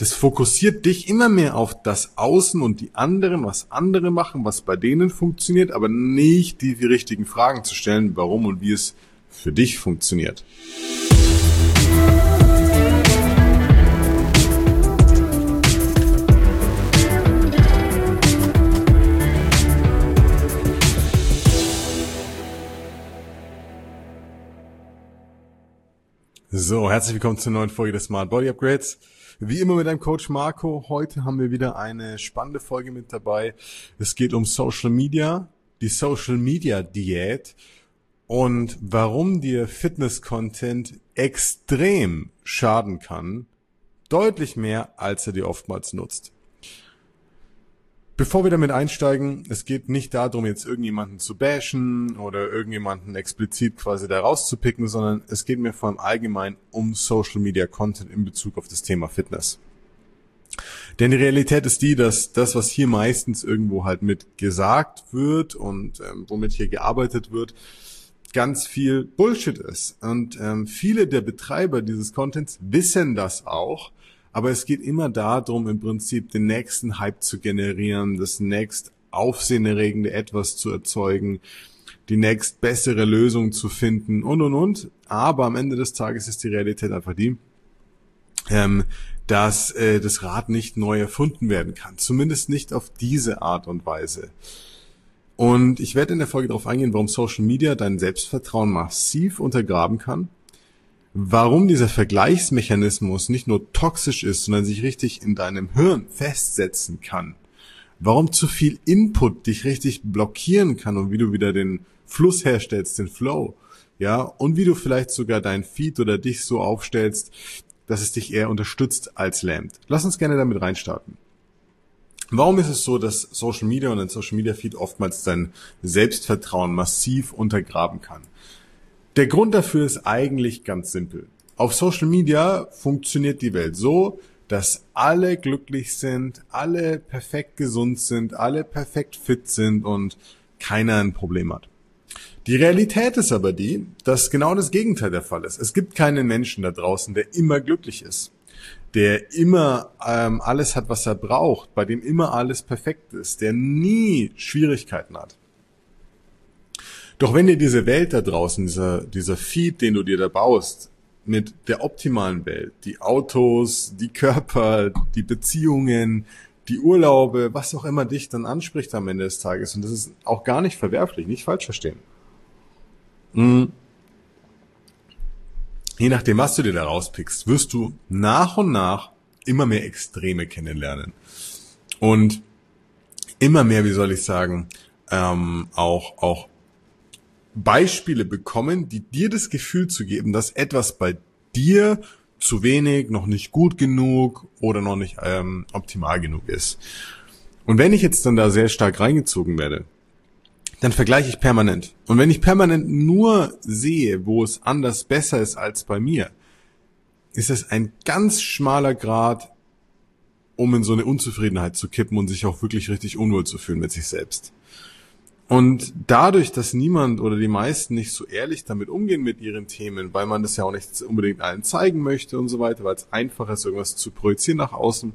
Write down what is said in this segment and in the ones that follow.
Das fokussiert dich immer mehr auf das Außen und die anderen, was andere machen, was bei denen funktioniert, aber nicht die richtigen Fragen zu stellen, warum und wie es für dich funktioniert. So, herzlich willkommen zur neuen Folge des Smart Body Upgrades. Wie immer mit deinem Coach Marco. Heute haben wir wieder eine spannende Folge mit dabei. Es geht um Social Media, die Social Media Diät und warum dir Fitness-Content extrem schaden kann, deutlich mehr, als er dir oftmals nutzt. Bevor wir damit einsteigen, es geht nicht darum, jetzt irgendjemanden zu bashen oder irgendjemanden explizit quasi da rauszupicken, sondern es geht mir vor allem allgemein um Social Media Content in Bezug auf das Thema Fitness. Denn die Realität ist die, dass das, was hier meistens irgendwo halt mit gesagt wird und womit hier gearbeitet wird, ganz viel Bullshit ist. Und viele der Betreiber dieses Contents wissen das auch. Aber es geht immer darum, im Prinzip den nächsten Hype zu generieren, das nächst aufsehenerregende Etwas zu erzeugen, die nächst bessere Lösung zu finden und. Aber am Ende des Tages ist die Realität einfach die, dass das Rad nicht neu erfunden werden kann. Zumindest nicht auf diese Art und Weise. Und ich werde in der Folge darauf eingehen, warum Social Media dein Selbstvertrauen massiv untergraben kann. Warum dieser Vergleichsmechanismus nicht nur toxisch ist, sondern sich richtig in deinem Hirn festsetzen kann. Warum zu viel Input dich richtig blockieren kann und wie du wieder den Fluss herstellst, den Flow. Ja, und wie du vielleicht sogar dein Feed oder dich so aufstellst, dass es dich eher unterstützt als lähmt. Lass uns gerne damit reinstarten. Warum ist es so, dass Social Media und ein Social Media Feed oftmals dein Selbstvertrauen massiv untergraben kann? Der Grund dafür ist eigentlich ganz simpel. Auf Social Media funktioniert die Welt so, dass alle glücklich sind, alle perfekt gesund sind, alle perfekt fit sind und keiner ein Problem hat. Die Realität ist aber die, dass genau das Gegenteil der Fall ist. Es gibt keinen Menschen da draußen, der immer glücklich ist, der immer alles hat, was er braucht, bei dem immer alles perfekt ist, der nie Schwierigkeiten hat. Doch wenn dir diese Welt da draußen, dieser Feed, den du dir da baust, mit der optimalen Welt, die Autos, die Körper, die Beziehungen, die Urlaube, was auch immer dich dann anspricht am Ende des Tages, und das ist auch gar nicht verwerflich, nicht falsch verstehen. Je nachdem, was du dir da rauspickst, wirst du nach und nach immer mehr Extreme kennenlernen. Und immer mehr, wie soll ich sagen, auch Beispiele bekommen, die dir das Gefühl zu geben, dass etwas bei dir zu wenig, noch nicht gut genug oder noch nicht optimal genug ist. Und wenn ich jetzt dann da sehr stark reingezogen werde, dann vergleiche ich permanent. Und wenn ich permanent nur sehe, wo es anders besser ist als bei mir, ist es ein ganz schmaler Grat, um in so eine Unzufriedenheit zu kippen und sich auch wirklich richtig unwohl zu fühlen mit sich selbst. Und dadurch, dass niemand oder die meisten nicht so ehrlich damit umgehen mit ihren Themen, weil man das ja auch nicht unbedingt allen zeigen möchte und so weiter, weil es einfach ist, irgendwas zu projizieren nach außen,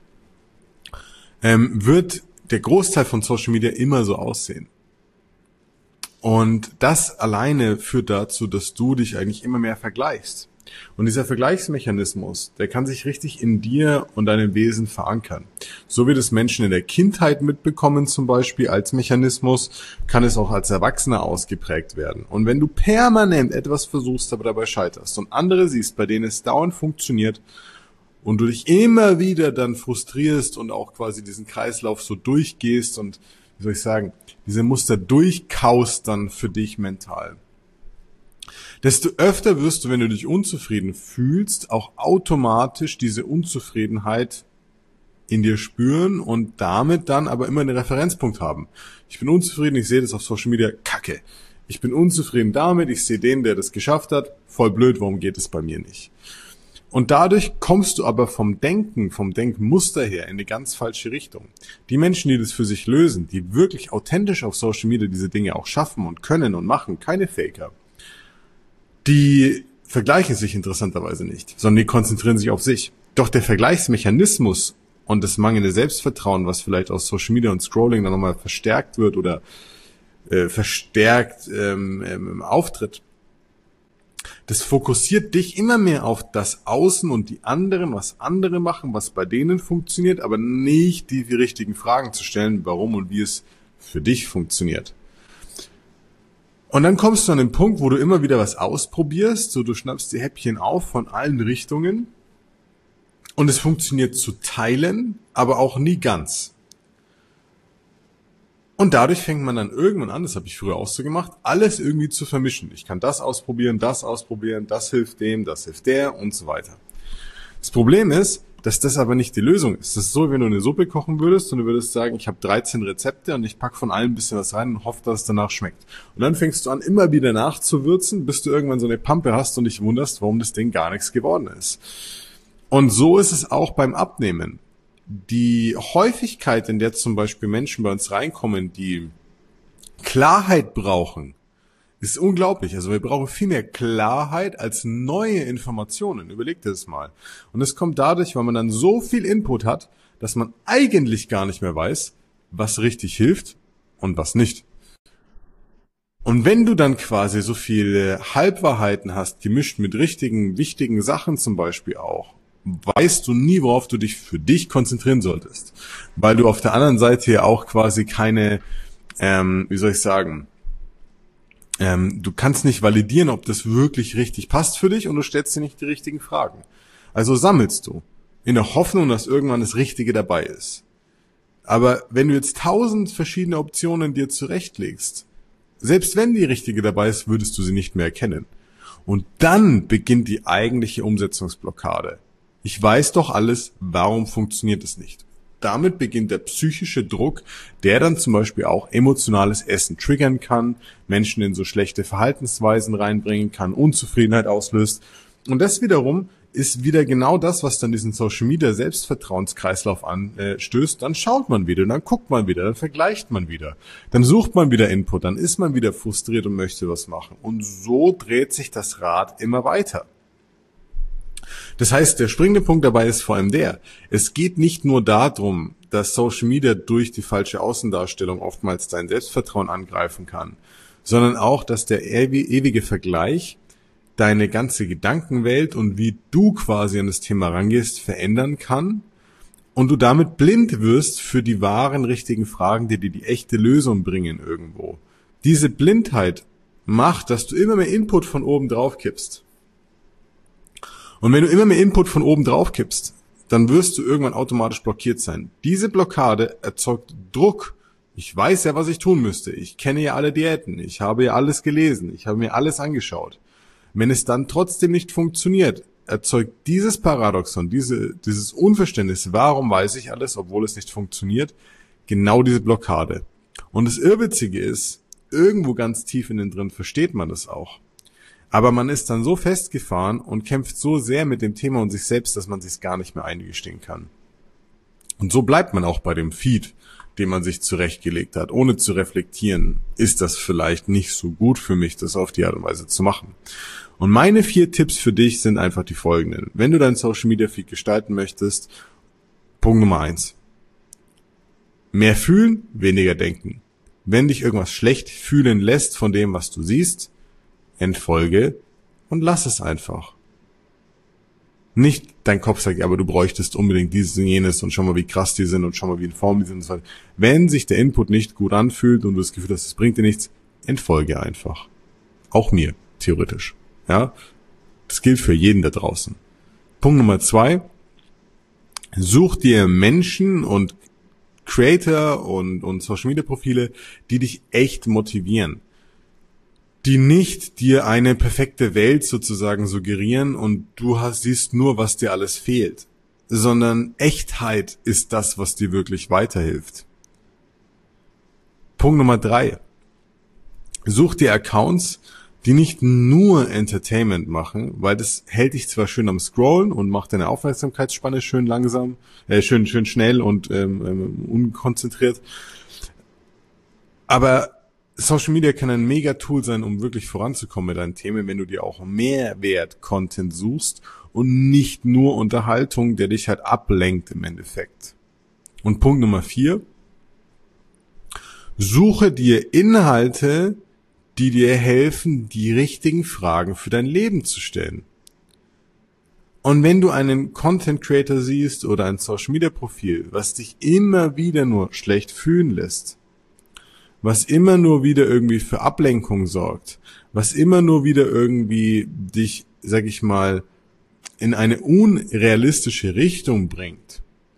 wird der Großteil von Social Media immer so aussehen. Und das alleine führt dazu, dass du dich eigentlich immer mehr vergleichst. Und dieser Vergleichsmechanismus, der kann sich richtig in dir und deinem Wesen verankern. So wie das Menschen in der Kindheit mitbekommen zum Beispiel als Mechanismus, kann es auch als Erwachsener ausgeprägt werden. Und wenn du permanent etwas versuchst, aber dabei scheiterst und andere siehst, bei denen es dauernd funktioniert und du dich immer wieder dann frustrierst und auch quasi diesen Kreislauf so durchgehst und, wie soll ich sagen, diese Muster durchkaust dann für dich mental, desto öfter wirst du, wenn du dich unzufrieden fühlst, auch automatisch diese Unzufriedenheit in dir spüren und damit dann aber immer einen Referenzpunkt haben. Ich bin unzufrieden, ich sehe das auf Social Media, kacke. Ich bin unzufrieden damit, ich sehe den, der das geschafft hat, voll blöd, warum geht es bei mir nicht? Und dadurch kommst du aber vom Denken, vom Denkmuster her in eine ganz falsche Richtung. Die Menschen, die das für sich lösen, die wirklich authentisch auf Social Media diese Dinge auch schaffen und können und machen, keine Faker, die vergleichen sich interessanterweise nicht, sondern die konzentrieren sich auf sich. Doch der Vergleichsmechanismus und das mangelnde Selbstvertrauen, was vielleicht aus Social Media und Scrolling dann nochmal verstärkt wird oder verstärkt auftritt, das fokussiert dich immer mehr auf das Außen und die anderen, was andere machen, was bei denen funktioniert, aber nicht die richtigen Fragen zu stellen, warum und wie es für dich funktioniert. Und dann kommst du an den Punkt, wo du immer wieder was ausprobierst, so du schnappst die Häppchen auf von allen Richtungen und es funktioniert zu Teilen, aber auch nie ganz. Und dadurch fängt man dann irgendwann an, das habe ich früher auch so gemacht, alles irgendwie zu vermischen. Ich kann das ausprobieren, das hilft dem, das hilft der und so weiter. Das Problem ist, dass das aber nicht die Lösung ist. Das ist so, wenn du eine Suppe kochen würdest und du würdest sagen, ich habe 13 Rezepte und ich pack von allem ein bisschen was rein und hoffe, dass es danach schmeckt. Und dann fängst du an, immer wieder nachzuwürzen, bis du irgendwann so eine Pampe hast und dich wunderst, warum das Ding gar nichts geworden ist. Und so ist es auch beim Abnehmen. Die Häufigkeit, in der zum Beispiel Menschen bei uns reinkommen, die Klarheit brauchen, ist unglaublich. Also wir brauchen viel mehr Klarheit als neue Informationen. Überleg dir das mal. Und es kommt dadurch, weil man dann so viel Input hat, dass man eigentlich gar nicht mehr weiß, was richtig hilft und was nicht. Und wenn du dann quasi so viele Halbwahrheiten hast, gemischt mit richtigen, wichtigen Sachen zum Beispiel auch, weißt du nie, worauf du dich für dich konzentrieren solltest. Weil du auf der anderen Seite ja auch quasi keine, du kannst nicht validieren, ob das wirklich richtig passt für dich und du stellst dir nicht die richtigen Fragen. Also sammelst du, in der Hoffnung, dass irgendwann das Richtige dabei ist. Aber wenn du jetzt 1000 verschiedene Optionen dir zurechtlegst, selbst wenn die richtige dabei ist, würdest du sie nicht mehr erkennen. Und dann beginnt die eigentliche Umsetzungsblockade. Ich weiß doch alles, warum funktioniert es nicht? Damit beginnt der psychische Druck, der dann zum Beispiel auch emotionales Essen triggern kann, Menschen in so schlechte Verhaltensweisen reinbringen kann, Unzufriedenheit auslöst. Und das wiederum ist wieder genau das, was dann diesen Social Media Selbstvertrauenskreislauf anstößt. Dann schaut man wieder, dann guckt man wieder, dann vergleicht man wieder, dann sucht man wieder Input, dann ist man wieder frustriert und möchte was machen. Und so dreht sich das Rad immer weiter. Das heißt, der springende Punkt dabei ist vor allem es geht nicht nur darum, dass Social Media durch die falsche Außendarstellung oftmals dein Selbstvertrauen angreifen kann, sondern auch, dass der ewige Vergleich deine ganze Gedankenwelt und wie du quasi an das Thema rangehst, verändern kann und du damit blind wirst für die wahren, richtigen Fragen, die dir die echte Lösung bringen irgendwo. Diese Blindheit macht, dass du immer mehr Input von oben drauf kippst. Und wenn du immer mehr Input von oben drauf kippst, dann wirst du irgendwann automatisch blockiert sein. Diese Blockade erzeugt Druck. Ich weiß ja, was ich tun müsste. Ich kenne ja alle Diäten. Ich habe ja alles gelesen. Ich habe mir alles angeschaut. Wenn es dann trotzdem nicht funktioniert, erzeugt dieses Paradoxon, dieses Unverständnis, warum weiß ich alles, obwohl es nicht funktioniert, genau diese Blockade. Und das Irrwitzige ist, irgendwo ganz tief innen drin versteht man das auch. Aber man ist dann so festgefahren und kämpft so sehr mit dem Thema und sich selbst, dass man sich gar nicht mehr eingestehen kann. Und so bleibt man auch bei dem Feed, den man sich zurechtgelegt hat, ohne zu reflektieren, ist das vielleicht nicht so gut für mich, das auf die Art und Weise zu machen. Und meine 4 Tipps für dich sind einfach die folgenden. Wenn du deinen Social Media Feed gestalten möchtest, Punkt Nummer 1. Mehr fühlen, weniger denken. Wenn dich irgendwas schlecht fühlen lässt von dem, was du siehst, entfolge und lass es einfach. Nicht dein Kopf sagt, aber du bräuchtest unbedingt dieses und jenes und schau mal, wie krass die sind und schau mal, wie in Form die sind und so weiter. Wenn sich der Input nicht gut anfühlt und du das Gefühl hast, es bringt dir nichts, entfolge einfach. Auch mir, theoretisch. Ja, das gilt für jeden da draußen. Punkt Nummer 2. Such dir Menschen und Creator und Social Media Profile, die dich echt motivieren. Die nicht dir eine perfekte Welt sozusagen suggerieren und du siehst nur, was dir alles fehlt, sondern Echtheit ist das, was dir wirklich weiterhilft. Punkt Nummer 3. Such dir Accounts, die nicht nur Entertainment machen, weil das hält dich zwar schön am Scrollen und macht deine Aufmerksamkeitsspanne schön langsam, schön schnell und unkonzentriert, aber Social Media kann ein mega Tool sein, um wirklich voranzukommen mit deinen Themen, wenn du dir auch Mehrwert-Content suchst und nicht nur Unterhaltung, der dich halt ablenkt im Endeffekt. Und Punkt Nummer 4, suche dir Inhalte, die dir helfen, die richtigen Fragen für dein Leben zu stellen. Und wenn du einen Content Creator siehst oder ein Social Media Profil, was dich immer wieder nur schlecht fühlen lässt, was immer nur wieder irgendwie für Ablenkung sorgt, was immer nur wieder irgendwie dich, sag ich mal, in eine unrealistische Richtung bringt,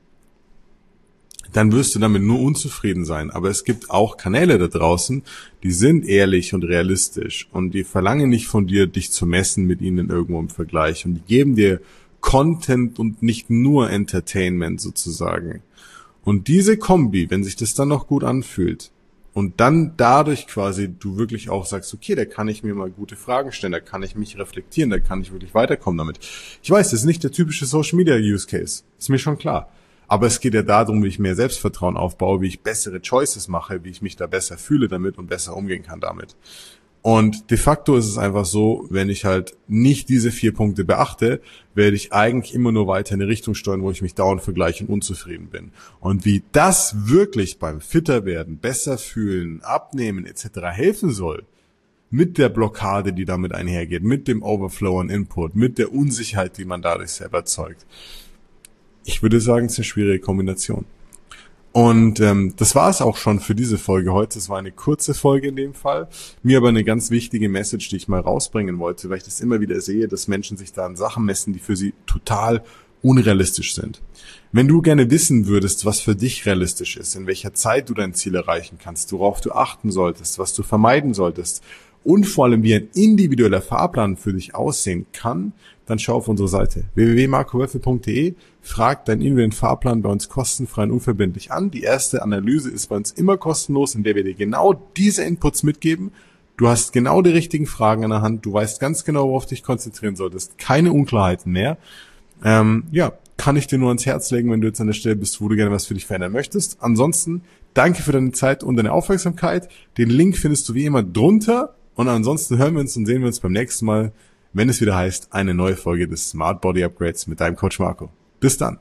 dann wirst du damit nur unzufrieden sein. Aber es gibt auch Kanäle da draußen, die sind ehrlich und realistisch und die verlangen nicht von dir, dich zu messen mit ihnen irgendwo im Vergleich, und die geben dir Content und nicht nur Entertainment sozusagen. Und diese Kombi, wenn sich das dann noch gut anfühlt und dann dadurch quasi du wirklich auch sagst, okay, da kann ich mir mal gute Fragen stellen, da kann ich mich reflektieren, da kann ich wirklich weiterkommen damit. Ich weiß, das ist nicht der typische Social Media Use Case, ist mir schon klar. Aber es geht ja darum, wie ich mehr Selbstvertrauen aufbaue, wie ich bessere Choices mache, wie ich mich da besser fühle damit und besser umgehen kann damit. Und de facto ist es einfach so, wenn ich halt nicht diese 4 Punkte beachte, werde ich eigentlich immer nur weiter in eine Richtung steuern, wo ich mich dauernd vergleiche und unzufrieden bin. Und wie das wirklich beim fitter werden, besser fühlen, abnehmen etc. helfen soll, mit der Blockade, die damit einhergeht, mit dem Overflow an Input, mit der Unsicherheit, die man dadurch selber erzeugt, ich würde sagen, es ist eine schwierige Kombination. Und das war es auch schon für diese Folge heute. Es war eine kurze Folge in dem Fall. Mir aber eine ganz wichtige Message, die ich mal rausbringen wollte, weil ich das immer wieder sehe, dass Menschen sich da an Sachen messen, die für sie total unrealistisch sind. Wenn du gerne wissen würdest, was für dich realistisch ist, in welcher Zeit du dein Ziel erreichen kannst, worauf du achten solltest, was du vermeiden solltest und vor allem wie ein individueller Fahrplan für dich aussehen kann, dann schau auf unsere Seite www.marcowölfe.de, frag deinen individuellen Fahrplan bei uns kostenfrei und unverbindlich an. Die erste Analyse ist bei uns immer kostenlos, in der wir dir genau diese Inputs mitgeben. Du hast genau die richtigen Fragen an der Hand, du weißt ganz genau, worauf du dich konzentrieren solltest, keine Unklarheiten mehr. Kann ich dir nur ans Herz legen, wenn du jetzt an der Stelle bist, wo du gerne was für dich verändern möchtest. Ansonsten, danke für deine Zeit und deine Aufmerksamkeit. Den Link findest du wie immer drunter. Und ansonsten hören wir uns und sehen wir uns beim nächsten Mal, wenn es wieder heißt, eine neue Folge des Smart Body Upgrades mit deinem Coach Marco. Bis dann.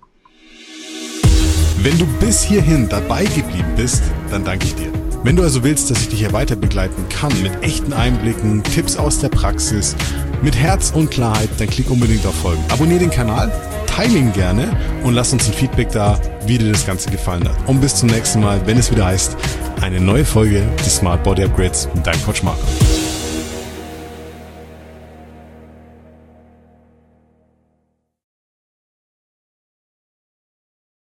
Wenn du bis hierhin dabei geblieben bist, dann danke ich dir. Wenn du also willst, dass ich dich hier weiter begleiten kann mit echten Einblicken, Tipps aus der Praxis, mit Herz und Klarheit, dann klick unbedingt auf Folgen. Abonnier den Kanal, teile ihn gerne und lass uns ein Feedback da, wie dir das Ganze gefallen hat. Und bis zum nächsten Mal, wenn es wieder heißt, eine neue Folge des Smart Body Upgrades mit deinem Coach Marco.